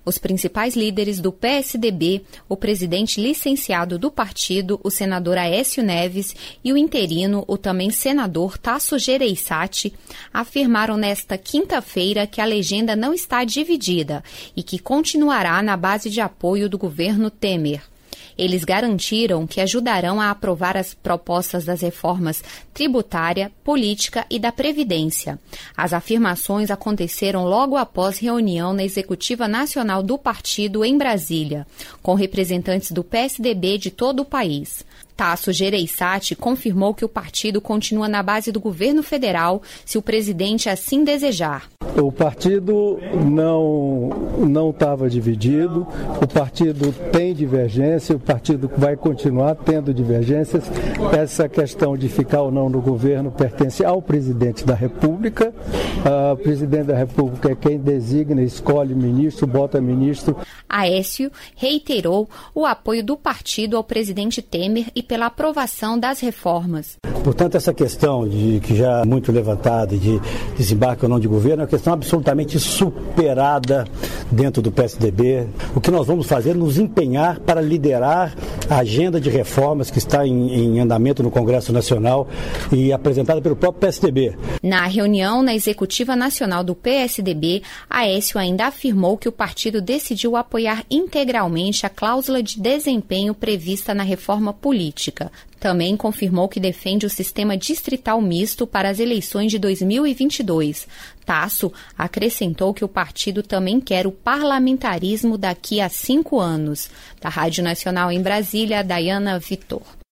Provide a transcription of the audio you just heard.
Os principais líderes do PSDB, o presidente licenciado do partido, o senador Aécio Neves, e o interino, o também senador Tasso Gereissati, afirmaram nesta quinta-feira que a legenda não está dividida e que continuará na base de apoio do governo Temer. Eles garantiram que ajudarão a aprovar as propostas das reformas tributária, política e da Previdência. As afirmações aconteceram logo após reunião na Executiva Nacional do partido em Brasília, com representantes do PSDB de todo o país. Tasso Gereissati confirmou que o partido continua na base do governo federal se o presidente assim desejar. O partido não estava dividido, o partido tem divergência, o partido vai continuar tendo divergências. Essa questão de ficar ou não no governo pertence ao presidente da República. O presidente da República é quem designa, escolhe ministro, bota ministro. Aécio reiterou o apoio do partido ao presidente Temer e pela aprovação das reformas. Portanto, essa questão que já é muito levantada de desembarque ou não de governo é uma questão absolutamente superada dentro do PSDB. O que nós vamos fazer é nos empenhar para liderar a agenda de reformas que está em andamento no Congresso Nacional e apresentada pelo próprio PSDB. Na reunião na Executiva Nacional do PSDB, Aécio ainda afirmou que o partido decidiu apoiar integralmente a cláusula de desempenho prevista na reforma política. Também confirmou que defende o sistema distrital misto para as eleições de 2022. Tasso acrescentou que o partido também quer o parlamentarismo daqui a 5 anos. Da Rádio Nacional em Brasília, Dayana Vitor.